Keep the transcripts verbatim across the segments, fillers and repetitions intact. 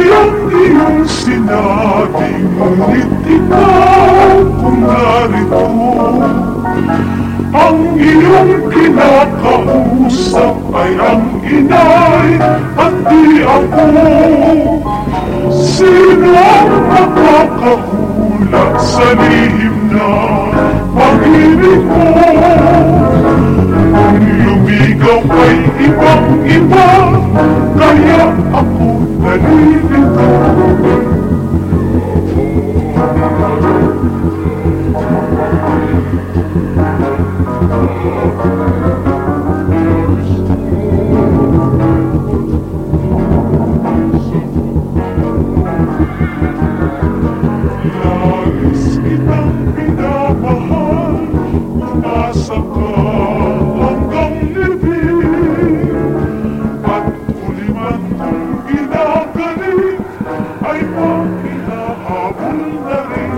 ang iyong sinabi, ngunit ikaw kung narito. Ang iyong kinakausap ay ang inay at di ako. Sino ang makakahula sa lihim na pag-ibig mo? Kung lumigaw kay ibang-iba, kaya ako nalilito. Labis kitang pinamahal, umasa ka hanggang libing. At huli man kung ginagaling, ay makinahabol na rin.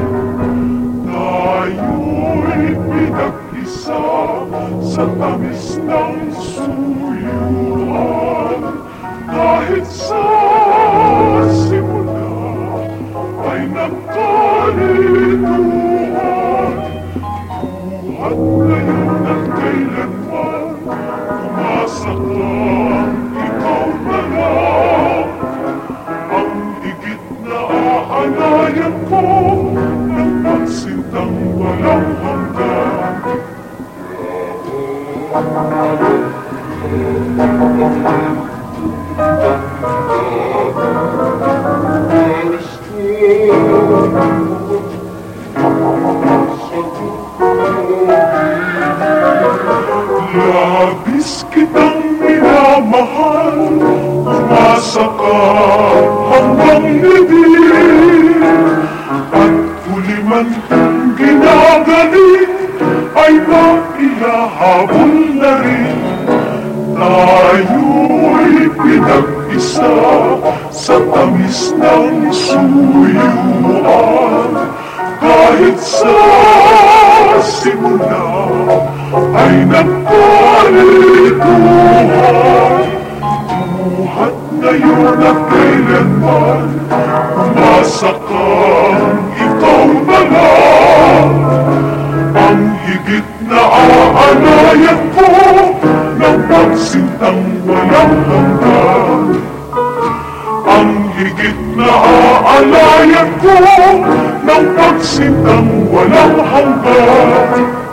Tayo'y pinag-isa sa tamis ng suyuan. Kahit sa simula ay nagkalituhan, buhat ngayon at kailanman, umasa kang ikaw na lang. Ang higit na aalayan ko ng pagsintang walang hanggan. Labis kitang minamahal, umasa ka hanggang libing. At huli man kung ginagaling, ay maihahabol na rin. Tayo'y pinag-isa sa tamis ng suyuan. Kahit sa simula ay nagkalituhan, buhat ngayon at kailanman, umasa kang ikaw na lang. Ang higit na aalayan ko ng pagsintang walang hanggan. Ang higit na aalayan ko ng pagsintang walang hanggan.